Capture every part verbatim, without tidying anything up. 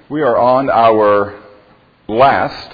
We are on our last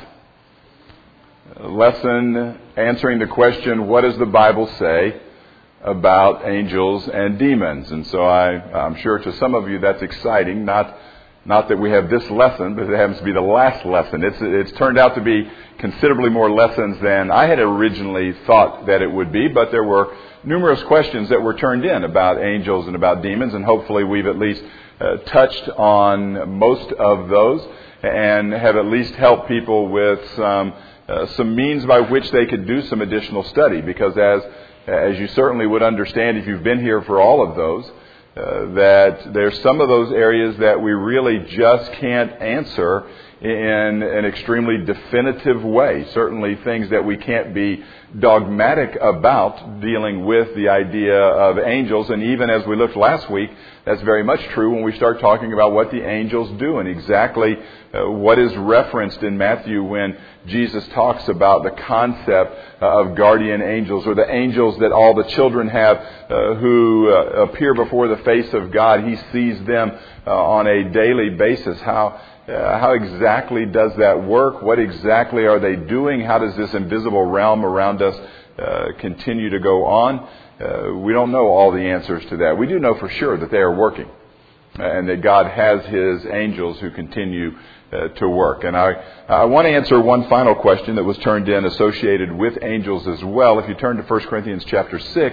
lesson answering the question, what does the Bible say about angels and demons? And so I, I'm sure to some of you that's exciting, not not that we have this lesson, but it happens to be the last lesson. It's, it's turned out to be considerably more lessons than I had originally thought that it would be, but there were numerous questions that were turned in about angels and about demons, and hopefully we've at least uh, touched on most of those and have at least helped people with some uh, some means by which they could do some additional study, because as as you certainly would understand if you've been here for all of those, uh, that there's some of those areas that we really just can't answer in an extremely definitive way. Certainly things that we can't be dogmatic about dealing with the idea of angels. And even as we looked last week, that's very much true when we start talking about what the angels do and exactly uh, what is referenced in Matthew when Jesus talks about the concept uh, of guardian angels, or the angels that all the children have uh, who uh, appear before the face of God. He sees them uh, on a daily basis. How Uh, how exactly does that work? What exactly are they doing? How does this invisible realm around us uh, continue to go on? Uh, we don't know all the answers to that. We do know for sure that they are working, and that God has His angels who continue uh, to work. And I, I want to answer one final question that was turned in associated with angels as well. If you turn to First Corinthians chapter six,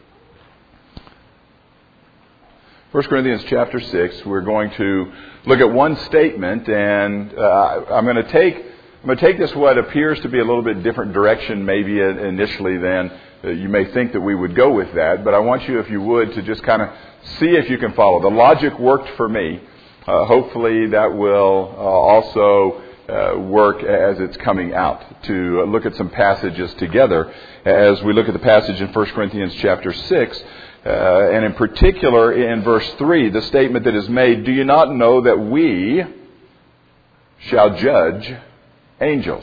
First Corinthians chapter six, we're going to look at one statement, and uh, I'm going to take I'm going to take this what appears to be a little bit different direction maybe initially than uh, you may think that we would go with that. But I want you, if you would, to just kind of see if you can follow. The logic worked for me. Uh, hopefully that will uh, also uh, work as it's coming out, to look at some passages together as we look at the passage in First Corinthians chapter six. Uh, and in particular, in verse three, the statement that is made, do you not know that we shall judge angels?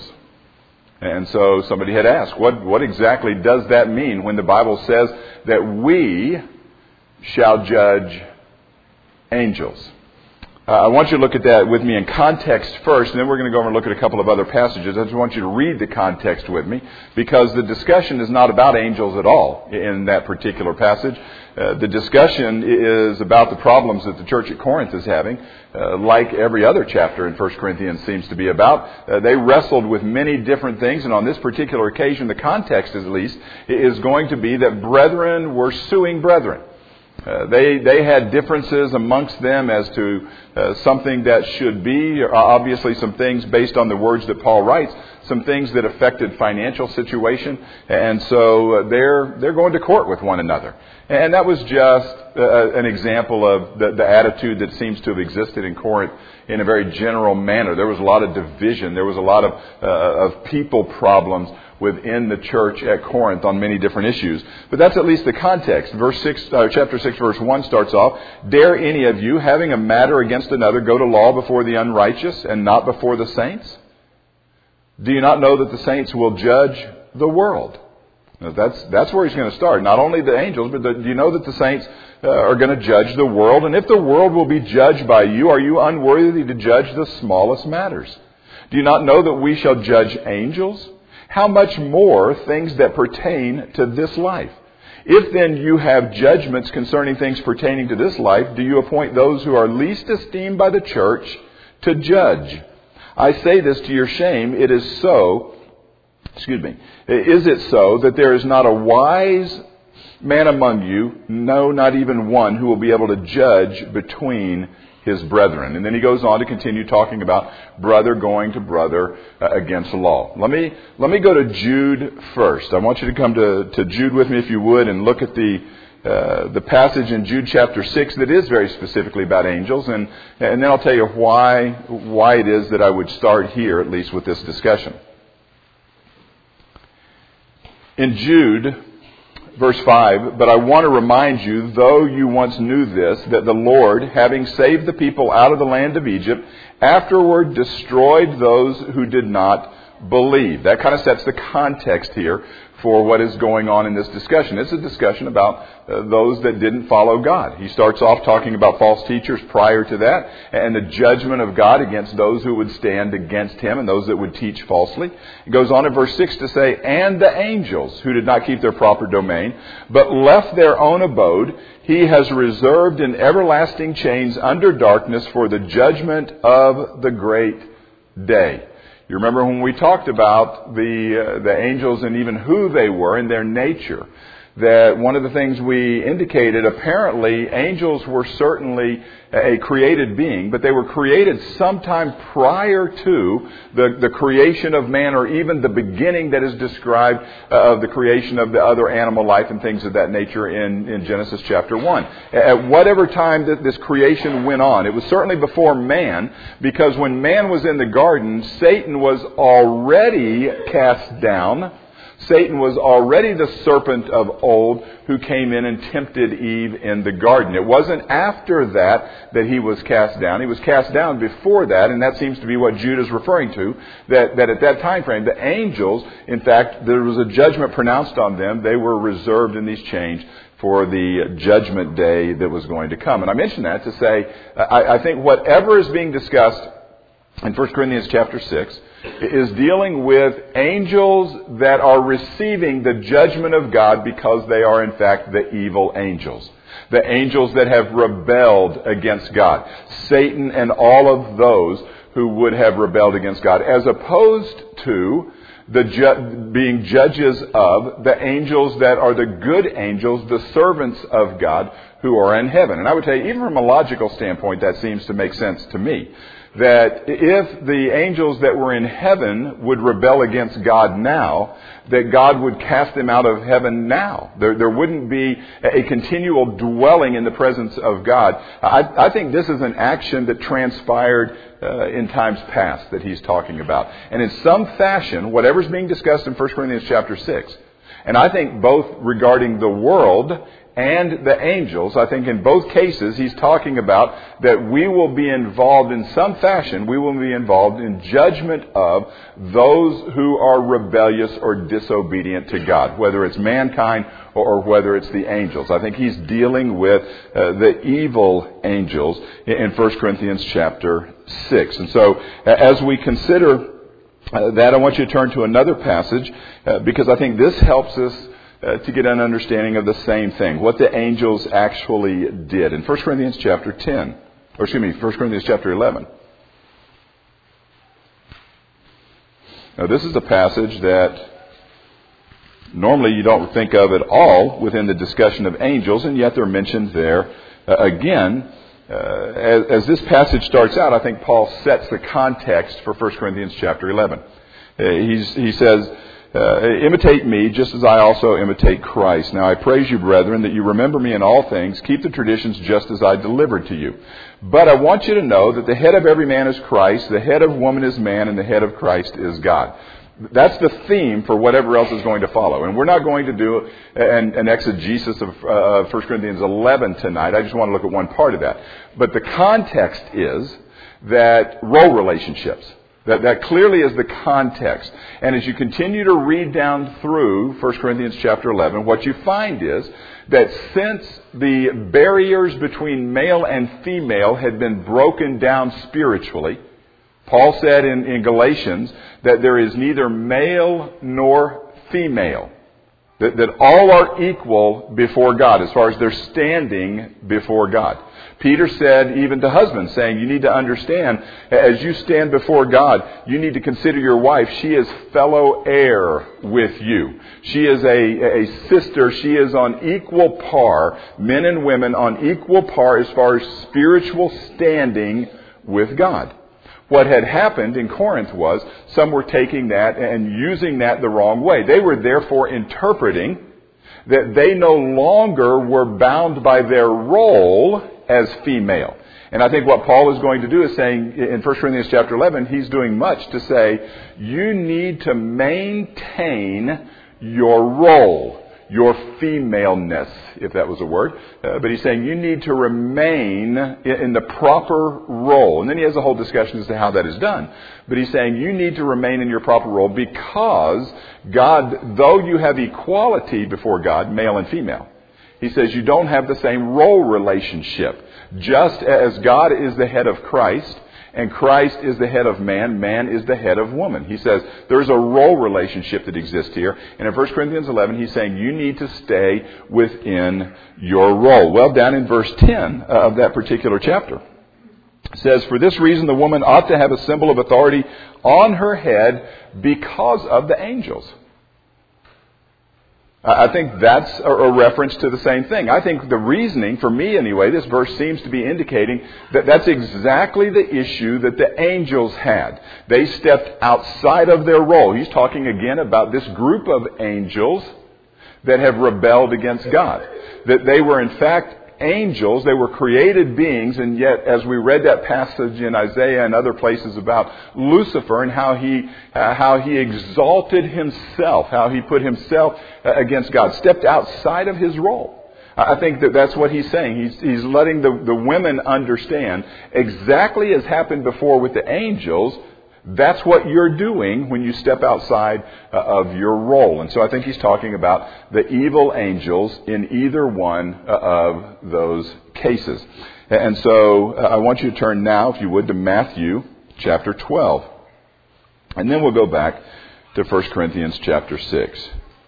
And so somebody had asked, what, what exactly does that mean when the Bible says that we shall judge angels? Uh, I want you to look at that with me in context first, and then we're going to go over and look at a couple of other passages. I just want you to read the context with me, because the discussion is not about angels at all in that particular passage. Uh, the discussion is about the problems that the church at Corinth is having, uh, like every other chapter in First Corinthians seems to be about. Uh, they wrestled with many different things, and on this particular occasion, the context at least, is going to be that brethren were suing brethren. Uh, they they had differences amongst them as to uh, something that should be, uh, obviously some things based on the words that Paul writes, some things that affected financial situation, and so uh, they're they're going to court with one another. And that was just uh, an example of the, the attitude that seems to have existed in Corinth in a very general manner. There was a lot of division. There was a lot of uh, of people problems within the church at Corinth on many different issues. But that's at least the context. Verse six, uh, chapter six, verse one starts off, dare any of you, having a matter against another, go to law before the unrighteous and not before the saints? Do you not know that the saints will judge the world? Now that's that's where he's going to start. Not only the angels, but the, do you know that the saints uh, are going to judge the world? And if the world will be judged by you, are you unworthy to judge the smallest matters? Do you not know that we shall judge angels? How much more things that pertain to this life? If then you have judgments concerning things pertaining to this life, do you appoint those who are least esteemed by the church to judge? I say this to your shame. It is so, excuse me, is it so that there is not a wise man among you, no, not even one, who will be able to judge between his brethren? And then he goes on to continue talking about brother going to brother uh, against the law. Let me let me go to Jude first. I want you to come to, to Jude with me, if you would, and look at the uh, the passage in Jude chapter six that is very specifically about angels, and and then I'll tell you why why it is that I would start here, at least with this discussion. In Jude, verse five, but I want to remind you, though you once knew this, that the Lord, having saved the people out of the land of Egypt, afterward destroyed those who did not believe. That kind of sets the context here for what is going on in this discussion. It's a discussion about uh, those that didn't follow God. He starts off talking about false teachers prior to that and the judgment of God against those who would stand against Him and those that would teach falsely. He goes on in verse six to say, and the angels who did not keep their proper domain, but left their own abode, He has reserved in everlasting chains under darkness for the judgment of the great day. You remember when we talked about the uh, the angels and even who they were and their nature, that one of the things we indicated, apparently angels were certainly a created being, but they were created sometime prior to the, the creation of man, or even the beginning that is described uh, of the creation of the other animal life and things of that nature in, in Genesis chapter one. At whatever time that this creation went on, it was certainly before man, because when man was in the garden, Satan was already cast down. Satan was already the serpent of old who came in and tempted Eve in the garden. It wasn't after that that he was cast down. He was cast down before that, and that seems to be what Jude is referring to, that, that at that time frame, the angels, in fact, there was a judgment pronounced on them. They were reserved in these chains for the judgment day that was going to come. And I mention that to say, I, I think whatever is being discussed in First Corinthians chapter six is dealing with angels that are receiving the judgment of God because they are in fact the evil angels. The angels that have rebelled against God. Satan and all of those who would have rebelled against God. As opposed to the ju- being judges of the angels that are the good angels, the servants of God who are in heaven. And I would tell you, even from a logical standpoint, that seems to make sense to me. That if the angels that were in heaven would rebel against God now, that God would cast them out of heaven now. There, there wouldn't be a continual dwelling in the presence of God. I, I think this is an action that transpired uh, in times past that he's talking about. And in some fashion, whatever's being discussed in First Corinthians chapter six, and I think both regarding the world and the angels, I think in both cases he's talking about that we will be involved in some fashion, we will be involved in judgment of those who are rebellious or disobedient to God, whether it's mankind or whether it's the angels. I think he's dealing with uh, the evil angels in First Corinthians chapter six. And so uh, as we consider uh, that, I want you to turn to another passage uh, because I think this helps us Uh, to get an understanding of the same thing, what the angels actually did. In First Corinthians chapter ten, or excuse me, First Corinthians chapter eleven. Now this is a passage that normally you don't think of at all within the discussion of angels, and yet they're mentioned there uh, again. Uh, as, as this passage starts out, I think Paul sets the context for First Corinthians chapter eleven. Uh, he's, he says, Uh, imitate me just as I also imitate Christ. Now I praise you, brethren, that you remember me in all things. Keep the traditions just as I delivered to you. But I want you to know that the head of every man is Christ, the head of woman is man, and the head of Christ is God. That's the theme for whatever else is going to follow. And we're not going to do an, an exegesis of uh, First Corinthians eleven tonight. I just want to look at one part of that. But the context is that role relationships. That, that clearly is the context. And as you continue to read down through First Corinthians chapter eleven, what you find is that since the barriers between male and female had been broken down spiritually, Paul said in, in Galatians that there is neither male nor female. That, that all are equal before God as far as their standing before God. Peter said even to husbands, saying, you need to understand, as you stand before God, you need to consider your wife. She is fellow heir with you. She is a, a sister. She is on equal par, men and women on equal par as far as spiritual standing with God. What had happened in Corinth was some were taking that and using that the wrong way. They were therefore interpreting that they no longer were bound by their role as female. And I think what Paul is going to do is saying in First Corinthians chapter eleven, he's doing much to say, you need to maintain your role. your femaleness, if that was a word. Uh, but he's saying you need to remain in, in the proper role. And then he has a whole discussion as to how that is done. But he's saying you need to remain in your proper role because God, though you have equality before God, male and female, he says you don't have the same role relationship. Just as God is the head of Christ, and Christ is the head of man, man is the head of woman. He says there's a role relationship that exists here. And in First Corinthians eleven, he's saying you need to stay within your role. Well, down in verse ten of that particular chapter, it says, for this reason the woman ought to have a symbol of authority on her head because of the angels. I think that's a reference to the same thing. I think the reasoning, for me anyway, this verse seems to be indicating that that's exactly the issue that the angels had. They stepped outside of their role. He's talking again about this group of angels that have rebelled against God. That they were in fact angels, they were created beings, and yet as we read that passage in Isaiah and other places about Lucifer and how he uh, how he exalted himself, how he put himself uh, against God, stepped outside of his role. I think that that's what he's saying. He's, he's letting the, the women understand exactly as happened before with the angels. That's what you're doing when you step outside uh, of your role. And so I think he's talking about the evil angels in either one uh, of those cases. And so uh, I want you to turn now, if you would, to Matthew chapter twelve. And then we'll go back to First Corinthians chapter six.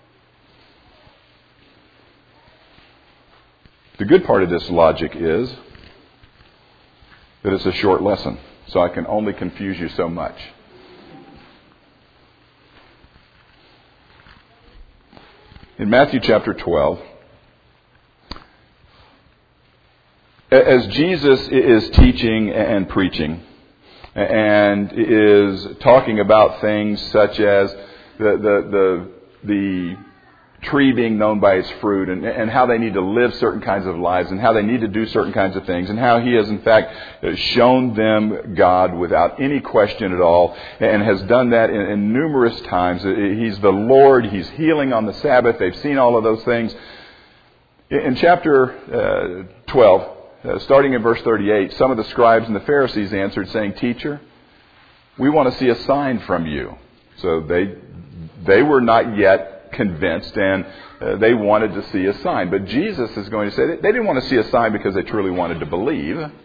The good part of this logic is that it's a short lesson. So I can only confuse you so much. In Matthew chapter twelve, as Jesus is teaching and preaching and is talking about things such as the the the, the tree being known by its fruit, and, and how they need to live certain kinds of lives, and how they need to do certain kinds of things, and how he has in fact shown them God without any question at all, and has done that in, in numerous times. He's the Lord, he's healing on the Sabbath, they've seen all of those things. In chapter uh, twelve, uh, starting in verse thirty-eight, some of the scribes and the Pharisees answered, saying, Teacher, we want to see a sign from you. So they they were not yet convinced, and uh, they wanted to see a sign. But Jesus is going to say that they didn't want to see a sign because they truly wanted to believe. Uh,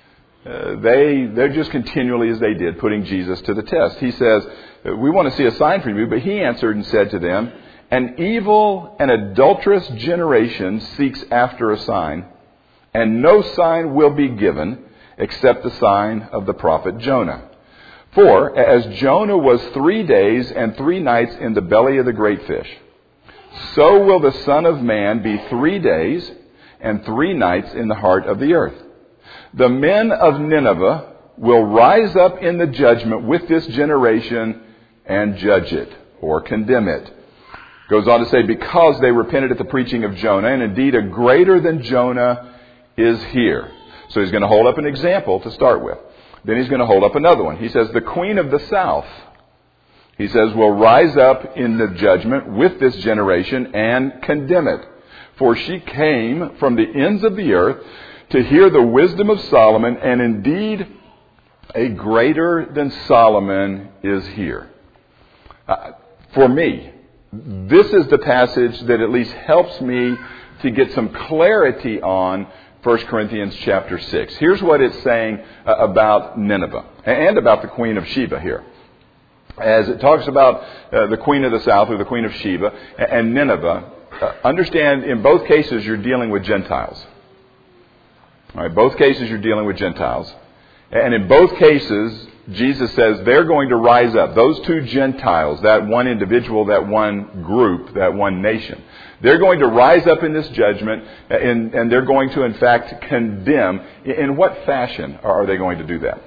they, they're just continually, as they did, putting Jesus to the test. He says, we want to see a sign from you. But he answered and said to them, an evil and adulterous generation seeks after a sign, and no sign will be given except the sign of the prophet Jonah. For, as Jonah was three days and three nights in the belly of the great fish, so will the Son of Man be three days and three nights in the heart of the earth. The men of Nineveh will rise up in the judgment with this generation and judge it, or condemn it. Goes on to say, because they repented at the preaching of Jonah, and indeed a greater than Jonah is here. So he's going to hold up an example to start with. Then he's going to hold up another one. He says, the queen of the south, he says, will rise up in the judgment with this generation and condemn it. For she came from the ends of the earth to hear the wisdom of Solomon, and indeed a greater than Solomon is here. Uh, for me, this is the passage that at least helps me to get some clarity on First Corinthians chapter six. Here's what it's saying uh, about Nineveh and about the queen of Sheba here. As it talks about uh, the queen of the south, or the queen of Sheba, and Nineveh, uh, understand in both cases you're dealing with Gentiles. All right, both cases you're dealing with Gentiles. And in both cases, Jesus says they're going to rise up. Those two Gentiles, that one individual, that one group, that one nation, they're going to rise up in this judgment, and, and they're going to, in fact, condemn. In what fashion are they going to do that?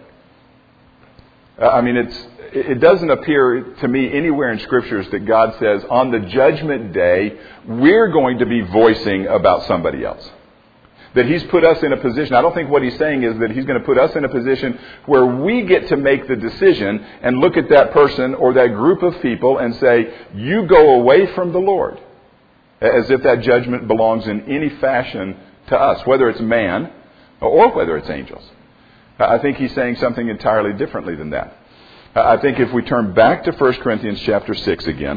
I mean, it's it doesn't appear to me anywhere in Scriptures that God says, on the judgment day, we're going to be voicing about somebody else. That He's put us in a position. I don't think what He's saying is that He's going to put us in a position where we get to make the decision and look at that person or that group of people and say, you go away from the Lord. as if that judgment belongs in any fashion to us, whether it's man or whether it's angels. I think he's saying something entirely differently than that. I think if we turn back to First Corinthians chapter six again,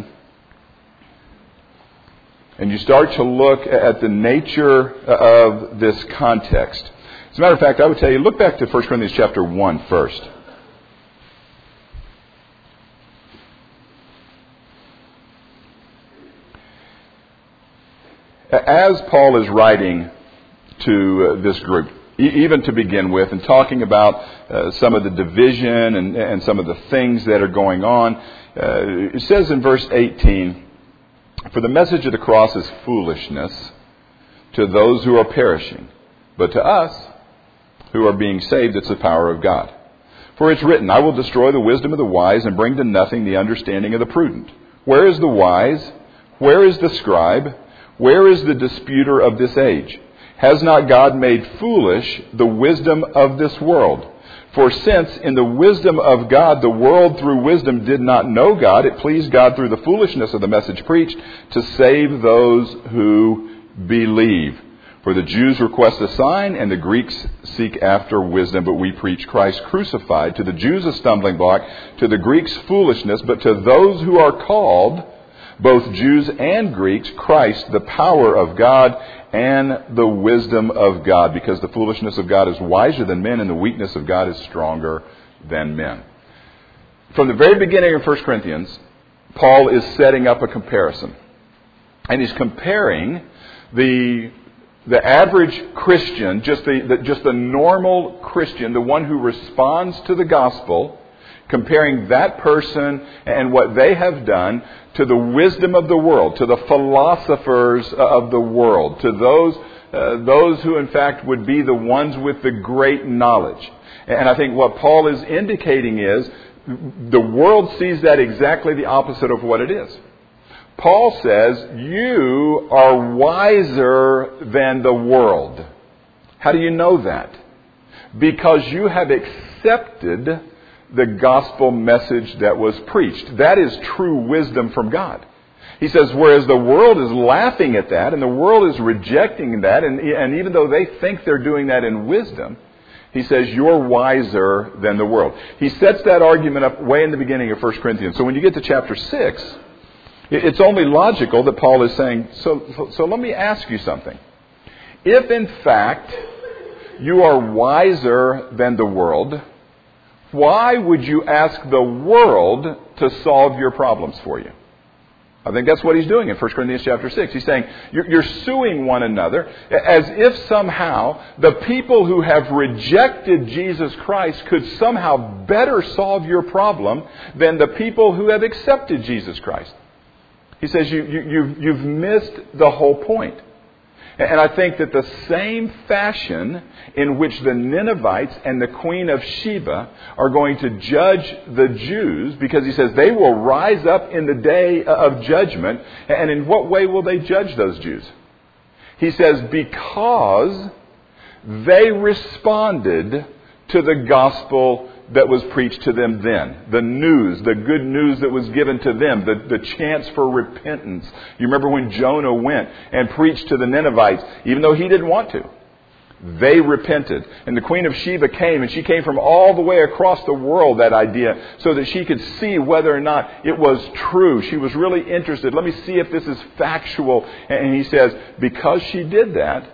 and you start to look at the nature of this context. As a matter of fact, I would tell you, look back to First Corinthians chapter one first. As Paul is writing to this group, even to begin with, and talking about uh, some of the division and, and some of the things that are going on, uh, it says in verse eighteen, "For the message of the cross is foolishness to those who are perishing, but to us who are being saved, it's the power of God. For it's written, I will destroy the wisdom of the wise and bring to nothing the understanding of the prudent. Where is the wise? Where is the scribe? Where is the disputer of this age? Has not God made foolish the wisdom of this world? For since in the wisdom of God the world through wisdom did not know God, it pleased God through the foolishness of the message preached to save those who believe. For the Jews request a sign and the Greeks seek after wisdom, but we preach Christ crucified. To the Jews a stumbling block, to the Greeks foolishness, but to those who are called, both Jews and Greeks, Christ, the power of God and the wisdom of God, because the foolishness of God is wiser than men and the weakness of God is stronger than men." From the very beginning of First Corinthians, Paul is setting up a comparison. And he's comparing the, the average Christian, just the, the, just the normal Christian, the one who responds to the gospel, comparing that person and what they have done to the wisdom of the world, to the philosophers of the world, to those uh, those who in fact would be the ones with the great knowledge. And I think what Paul is indicating is the world sees that exactly the opposite of what it is. Paul says, you are wiser than the world. How do you know that? Because you have accepted the gospel message that was preached. That is true wisdom from God. He says, whereas the world is laughing at that, and the world is rejecting that, and, and even though they think they're doing that in wisdom, he says, you're wiser than the world. He sets that argument up way in the beginning of First Corinthians. So when you get to chapter six, it's only logical that Paul is saying, so, so, so let me ask you something. If in fact you are wiser than the world, why would you ask the world to solve your problems for you? I think that's what he's doing in First Corinthians chapter six. He's saying you're, you're suing one another as if somehow the people who have rejected Jesus Christ could somehow better solve your problem than the people who have accepted Jesus Christ. He says you, you, you've, you've missed the whole point. And I think that the same fashion in which the Ninevites and the Queen of Sheba are going to judge the Jews, because he says they will rise up in the day of judgment. And in what way will they judge those Jews? He says because they responded to the gospel that was preached to them then. The news, the good news that was given to them, the, the chance for repentance. You remember when Jonah went and preached to the Ninevites, even though he didn't want to. They repented. And the Queen of Sheba came, and she came from all the way across the world, that idea, so that she could see whether or not it was true. She was really interested. Let me see if this is factual. And he says, because she did that,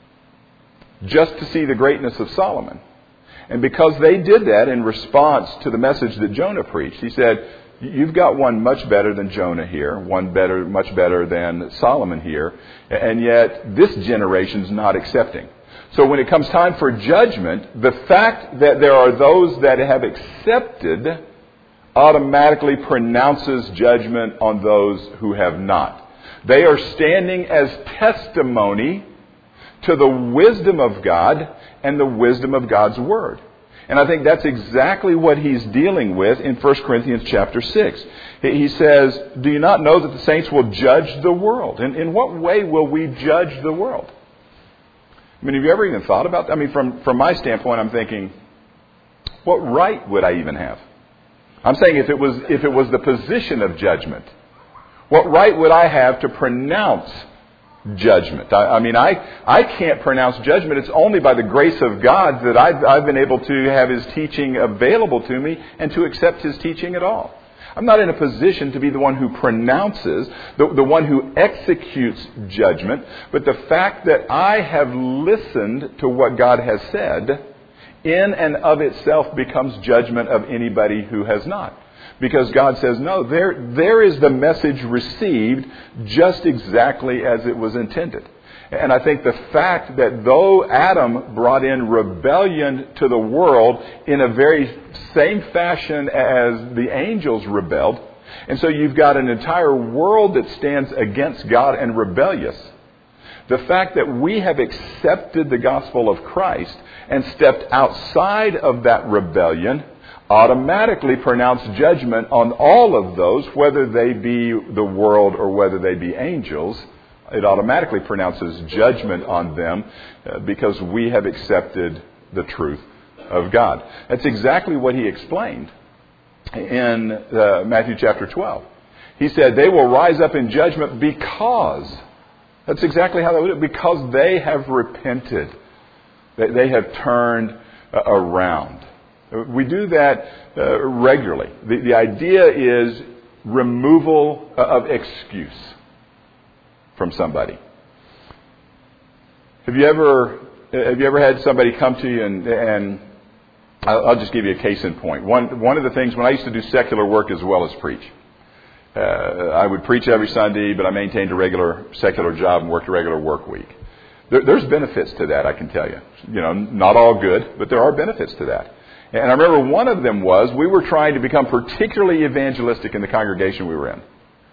just to see the greatness of Solomon, and because they did that in response to the message that Jonah preached, he said, you've got one much better than Jonah here, one better, much better than Solomon here, and yet this generation's not accepting. So when it comes time for judgment, the fact that there are those that have accepted automatically pronounces judgment on those who have not. They are standing as testimony to the wisdom of God and the wisdom of God's Word. And I think that's exactly what he's dealing with in First Corinthians chapter six. He says, do you not know that the saints will judge the world? And in what way will we judge the world? I mean, have you ever even thought about that? I mean, from, from my standpoint, I'm thinking, what right would I even have? I'm saying if it was if it was the position of judgment, what right would I have to pronounce judgment. I, I mean, I, I can't pronounce judgment. It's only by the grace of God that I've, I've been able to have His teaching available to me and to accept His teaching at all. I'm not in a position to be the one who pronounces, the, the one who executes judgment, but the fact that I have listened to what God has said in and of itself becomes judgment of anybody who has not. Because God says, no, there, there is the message received just exactly as it was intended. And I think the fact that though Adam brought in rebellion to the world in a very same fashion as the angels rebelled, and so you've got an entire world that stands against God and rebellious, the fact that we have accepted the gospel of Christ and stepped outside of that rebellion automatically pronounce judgment on all of those, whether they be the world or whether they be angels. It automatically pronounces judgment on them uh, because we have accepted the truth of God. That's exactly what He explained in uh, Matthew chapter twelve. He said, they will rise up in judgment because, that's exactly how they would do it, because they have repented. They, they have turned uh, around. We do that uh, regularly. The, the idea is removal of excuse from somebody. Have you ever have you ever had somebody come to you and, and I'll, I'll just give you a case in point. One one of the things when I used to do secular work as well as preach, uh, I would preach every Sunday, but I maintained a regular secular job and worked a regular work week. There, there's benefits to that, I can tell you. You know, not all good, but there are benefits to that. And I remember one of them was we were trying to become particularly evangelistic in the congregation we were in.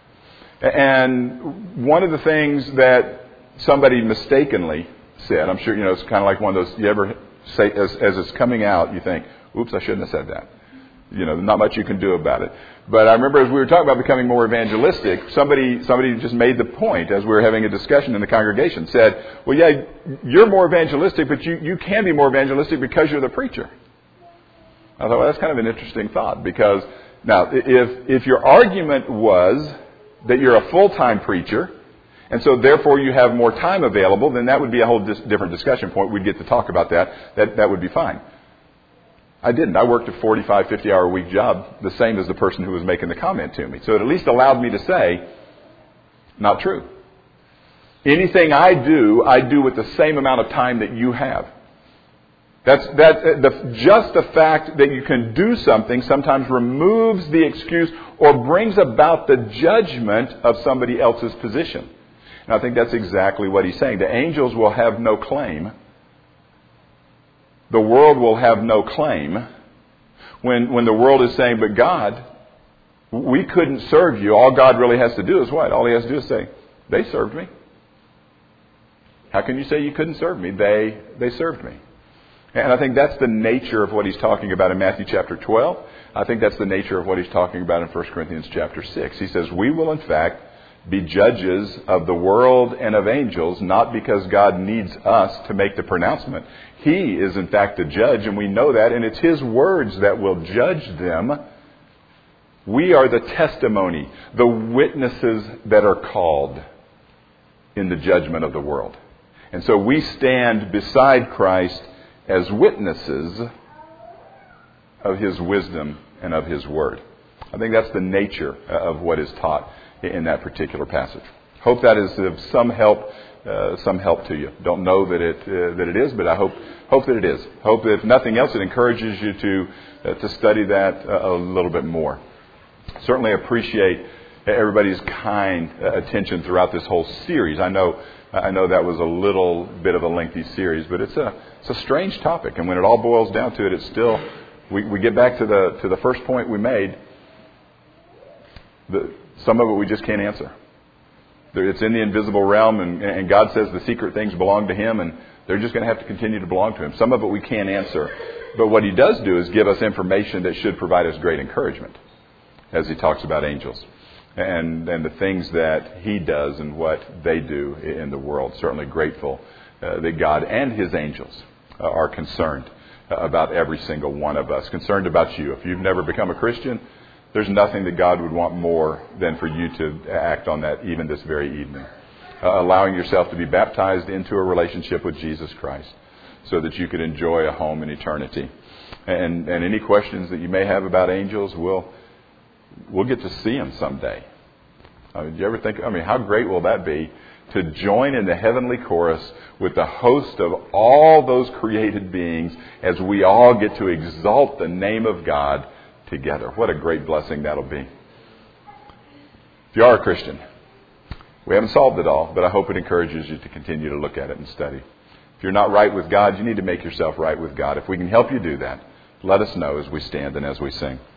And one of the things that somebody mistakenly said, I'm sure, you know, it's kind of like one of those, you ever say, as, as it's coming out, you think, oops, I shouldn't have said that. You know, not much you can do about it. But I remember as we were talking about becoming more evangelistic, somebody somebody just made the point as we were having a discussion in the congregation, said, well, yeah, you're more evangelistic, but you, you can be more evangelistic because you're the preacher. I thought, well, that's kind of an interesting thought, because now, if if your argument was that you're a full-time preacher, and so therefore you have more time available, then that would be a whole dis- different discussion point. We'd get to talk about that. That that would be fine. I didn't. I worked a forty-five, fifty-hour a week job, the same as the person who was making the comment to me. So it at least allowed me to say, not true. Anything I do, I do with the same amount of time that you have. That's that. The, just the fact that you can do something sometimes removes the excuse or brings about the judgment of somebody else's position. And I think that's exactly what he's saying. The angels will have no claim. The world will have no claim when when the world is saying, but God, we couldn't serve you. All God really has to do is what? All He has to do is say, they served me. How can you say you couldn't serve me? They they served me. And I think that's the nature of what he's talking about in Matthew chapter twelve. I think that's the nature of what he's talking about in First Corinthians chapter six. He says, we will in fact be judges of the world and of angels, not because God needs us to make the pronouncement. He is in fact the judge, and we know that, and it's His words that will judge them. We are the testimony, the witnesses that are called in the judgment of the world. And so we stand beside Christ as witnesses of His wisdom and of His word. I think that's the nature of what is taught in that particular passage. Hope that is of some help, uh, some help to you. Don't know that it uh, that it is, but I hope hope that it is. Hope that if nothing else, it encourages you to uh, to study that uh, a little bit more. Certainly appreciate everybody's kind uh, attention throughout this whole series. I know. I know that was a little bit of a lengthy series, but it's a it's a strange topic, and when it all boils down to it, it's still we, we get back to the to the first point we made. The, some of it we just can't answer. It's in the invisible realm, and, and God says the secret things belong to Him, and they're just going to have to continue to belong to Him. Some of it we can't answer, but what He does do is give us information that should provide us great encouragement, as He talks about angels. And, and the things that He does and what they do in the world. Certainly grateful uh, that God and His angels uh, are concerned uh, about every single one of us. Concerned about you. If you've never become a Christian, there's nothing that God would want more than for you to act on that even this very evening. uh, allowing yourself to be baptized into a relationship with Jesus Christ so that you could enjoy a home in eternity. And, and any questions that you may have about angels, we'll, we'll get to see them someday. I mean, do you ever think, I mean, how great will that be to join in the heavenly chorus with the host of all those created beings as we all get to exalt the name of God together? What a great blessing that'll be. If you are a Christian, we haven't solved it all, but I hope it encourages you to continue to look at it and study. If you're not right with God, you need to make yourself right with God. If we can help you do that, let us know as we stand and as we sing.